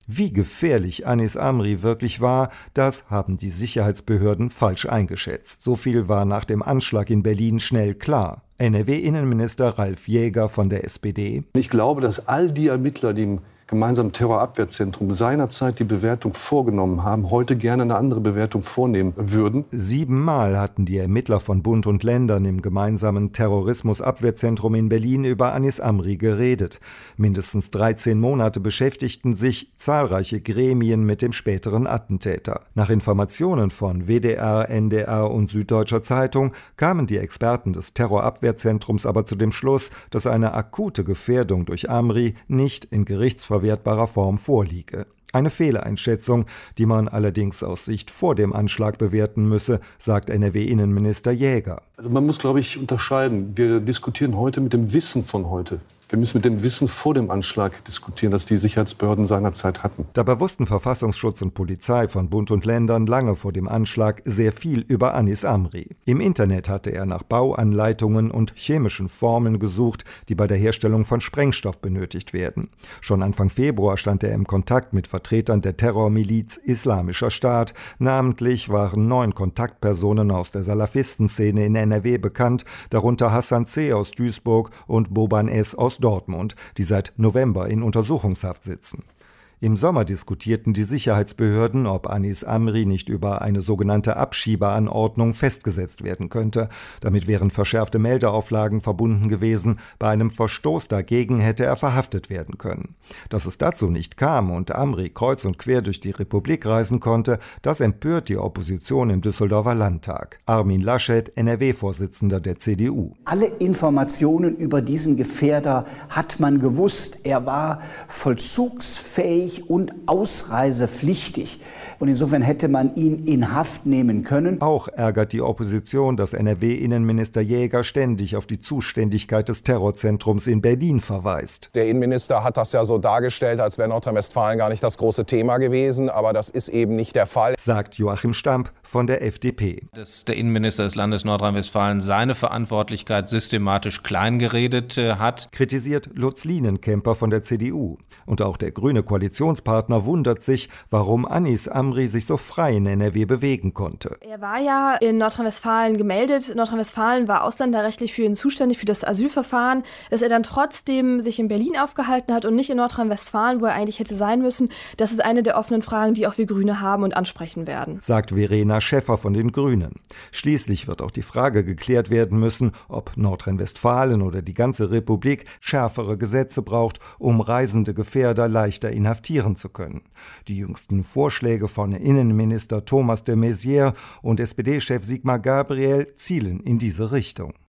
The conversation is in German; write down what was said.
Wie gefährlich Anis Amri wirklich war, das haben die Sicherheitsbehörden falsch eingeschätzt. So viel war nach dem Anschlag in Berlin schnell klar. NRW-Innenminister Ralf Jäger von der SPD. Ich glaube, dass all die Ermittler, die im gemeinsamen Terrorabwehrzentrum seinerzeit die Bewertung vorgenommen haben, heute gerne eine andere Bewertung vornehmen würden. 7-mal hatten die Ermittler von Bund und Ländern im gemeinsamen Terrorismusabwehrzentrum in Berlin über Anis Amri geredet. Mindestens 13 Monate beschäftigten sich zahlreiche Gremien mit dem späteren Attentäter. Nach Informationen von WDR, NDR und Süddeutscher Zeitung kamen die Experten des Terrorabwehrzentrums aber zu dem Schluss, dass eine akute Gefährdung durch Amri nicht in gerichtsverwertbarer Form vorliege. Eine Fehleinschätzung, die man allerdings aus Sicht vor dem Anschlag bewerten müsse, sagt NRW-Innenminister Jäger. Also man muss, glaube ich, unterscheiden. Wir diskutieren heute mit dem Wissen von heute. Wir müssen mit dem Wissen vor dem Anschlag diskutieren, das die Sicherheitsbehörden seinerzeit hatten. Dabei wussten Verfassungsschutz und Polizei von Bund und Ländern lange vor dem Anschlag sehr viel über Anis Amri. Im Internet hatte er nach Bauanleitungen und chemischen Formeln gesucht, die bei der Herstellung von Sprengstoff benötigt werden. Schon Anfang Februar stand er im Kontakt mit Vertretern der Terrormiliz Islamischer Staat. Namentlich waren 9 Kontaktpersonen aus der Salafistenszene in NRW bekannt, darunter Hassan C. aus Duisburg und Boban S. aus Dortmund, die seit November in Untersuchungshaft sitzen. Im Sommer diskutierten die Sicherheitsbehörden, ob Anis Amri nicht über eine sogenannte Abschiebeanordnung festgesetzt werden könnte. Damit wären verschärfte Meldeauflagen verbunden gewesen. Bei einem Verstoß dagegen hätte er verhaftet werden können. Dass es dazu nicht kam und Amri kreuz und quer durch die Republik reisen konnte, das empört die Opposition im Düsseldorfer Landtag. Armin Laschet, NRW-Vorsitzender der CDU. Alle Informationen über diesen Gefährder hat man gewusst. Er war vollzugsfähig und ausreisepflichtig. Und insofern hätte man ihn in Haft nehmen können. Auch ärgert die Opposition, dass NRW-Innenminister Jäger ständig auf die Zuständigkeit des Terrorzentrums in Berlin verweist. Der Innenminister hat das ja so dargestellt, als wäre Nordrhein-Westfalen gar nicht das große Thema gewesen. Aber das ist eben nicht der Fall, sagt Joachim Stamp von der FDP. Dass der Innenminister des Landes Nordrhein-Westfalen seine Verantwortlichkeit systematisch kleingeredet hat. Kritisiert Lutz Lienenkemper von der CDU. Und auch der grüne Koalitionspartner wundert sich, warum Anis Amri sich so frei in NRW bewegen konnte. Er war ja in Nordrhein-Westfalen gemeldet. Nordrhein-Westfalen war ausländerrechtlich für ihn zuständig, für das Asylverfahren. Dass er dann trotzdem sich in Berlin aufgehalten hat und nicht in Nordrhein-Westfalen, wo er eigentlich hätte sein müssen, das ist eine der offenen Fragen, die auch wir Grüne haben und ansprechen werden, sagt Verena Schäffer von den Grünen. Schließlich wird auch die Frage geklärt werden müssen, ob Nordrhein-Westfalen oder die ganze Republik schärfere Gesetze braucht, um reisende Gefährder leichter inhaftieren zu können. Die jüngsten Vorschläge von Innenminister Thomas de Maizière und SPD-Chef Sigmar Gabriel zielen in diese Richtung.